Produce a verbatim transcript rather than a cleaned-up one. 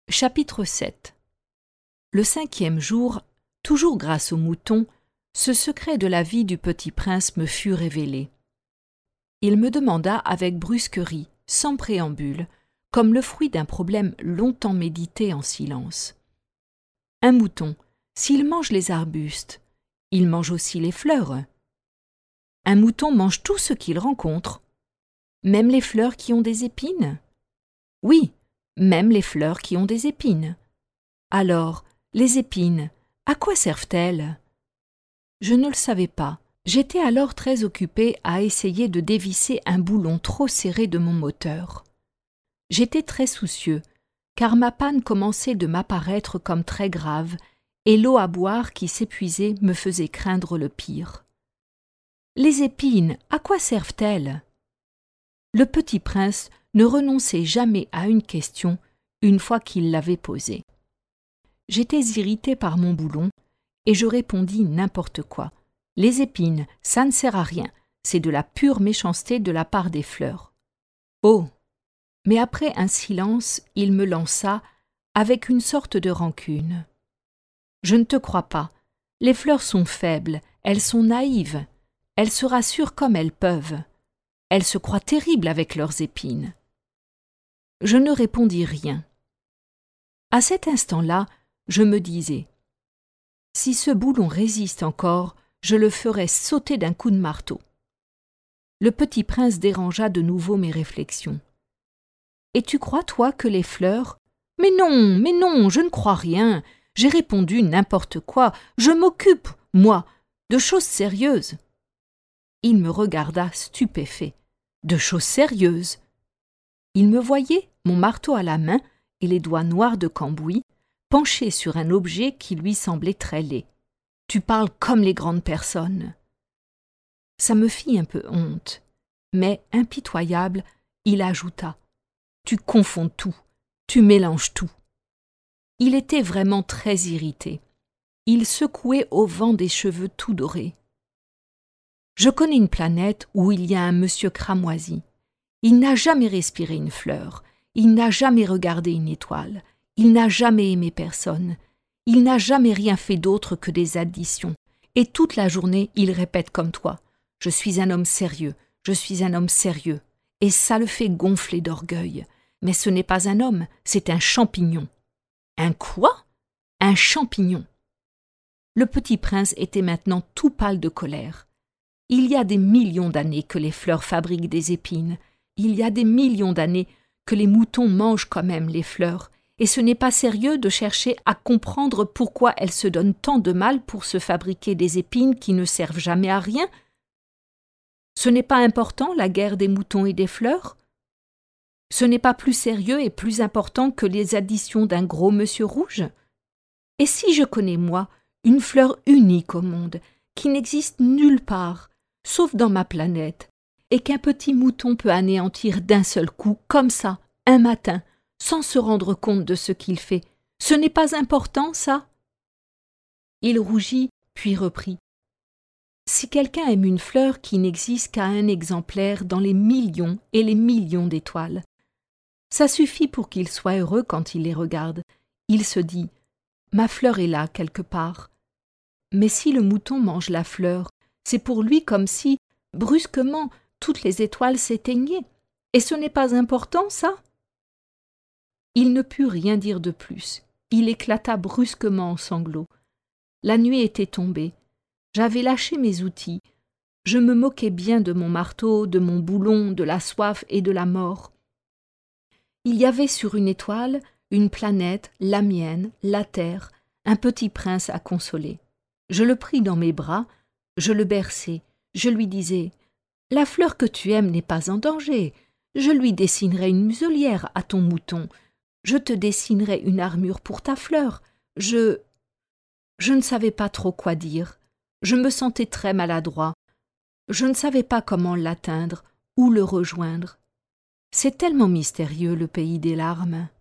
Chapitre sept. Le cinquième jour, toujours grâce au mouton, ce secret de la vie du petit prince me fut révélé. Il me demanda avec brusquerie, sans préambule, comme le fruit d'un problème longtemps médité en silence. Un mouton, s'il mange les arbustes, il mange aussi les fleurs. Un mouton mange tout ce qu'il rencontre, même les fleurs qui ont des épines. Oui, même les fleurs qui ont des épines. Alors, les épines, à quoi servent-elles? Je ne le savais pas. J'étais alors très occupé à essayer de dévisser un boulon trop serré de mon moteur. J'étais très soucieux, car ma panne commençait de m'apparaître comme très grave, et l'eau à boire qui s'épuisait me faisait craindre le pire. Les épines, à quoi servent-elles? Le petit prince ne renonçait jamais à une question une fois qu'il l'avait posée. J'étais irrité par mon boulon, et je répondis n'importe quoi. Les épines, ça ne sert à rien, c'est de la pure méchanceté de la part des fleurs. Oh! Mais après un silence, il me lança, avec une sorte de rancune. Je ne te crois pas. Les fleurs sont faibles, elles sont naïves, elles se rassurent comme elles peuvent. Elles se croient terribles avec leurs épines. Je ne répondis rien. À cet instant-là, je me disais « Si ce boulon résiste encore, je le ferai sauter d'un coup de marteau. » Le petit prince dérangea de nouveau mes réflexions. « Et tu crois, toi, que les fleurs… »« Mais non, mais non, je ne crois rien. J'ai répondu n'importe quoi. Je m'occupe, moi, de choses sérieuses. » Il me regarda stupéfait. « De choses sérieuses ?» Il me voyait, mon marteau à la main et les doigts noirs de cambouis, penché sur un objet qui lui semblait très laid. « Tu parles comme les grandes personnes. » Ça me fit un peu honte, mais impitoyable, il ajouta « Tu confonds tout, tu mélanges tout. » Il était vraiment très irrité. Il secouait au vent des cheveux tout dorés. « Je connais une planète où il y a un monsieur cramoisi. Il n'a jamais respiré une fleur, il n'a jamais regardé une étoile, il n'a jamais aimé personne, il n'a jamais rien fait d'autre que des additions, et toute la journée il répète comme toi « Je suis un homme sérieux, je suis un homme sérieux », et ça le fait gonfler d'orgueil. Mais ce n'est pas un homme, c'est un champignon. Un quoi? Un champignon. Le petit prince était maintenant tout pâle de colère. Il y a des millions d'années que les fleurs fabriquent des épines. Il y a des millions d'années que les moutons mangent quand même les fleurs, et ce n'est pas sérieux de chercher à comprendre pourquoi elles se donnent tant de mal pour se fabriquer des épines qui ne servent jamais à rien. Ce n'est pas important, la guerre des moutons et des fleurs? Ce n'est pas plus sérieux et plus important que les additions d'un gros monsieur rouge? Et si je connais, moi, une fleur unique au monde, qui n'existe nulle part, sauf dans ma planète, et qu'un petit mouton peut anéantir d'un seul coup, comme ça, un matin, sans se rendre compte de ce qu'il fait, ce n'est pas important, ça? Il rougit, puis reprit. Si quelqu'un aime une fleur qui n'existe qu'à un exemplaire dans les millions et les millions d'étoiles, ça suffit pour qu'il soit heureux quand il les regarde. Il se dit « Ma fleur est là, quelque part. » Mais si le mouton mange la fleur, c'est pour lui comme si, brusquement, toutes les étoiles s'éteignaient. Et ce n'est pas important, ça? Il ne put rien dire de plus. Il éclata brusquement en sanglots. La nuit était tombée. J'avais lâché mes outils. Je me moquais bien de mon marteau, de mon boulon, de la soif et de la mort. Il y avait sur une étoile, une planète, la mienne, la terre, un petit prince à consoler. Je le pris dans mes bras, je le berçai, je lui disais « La fleur que tu aimes n'est pas en danger, je lui dessinerai une muselière à ton mouton, je te dessinerai une armure pour ta fleur, je… » Je ne savais pas trop quoi dire, je me sentais très maladroit, je ne savais pas comment l'atteindre, où le rejoindre. C'est tellement mystérieux, le pays des larmes.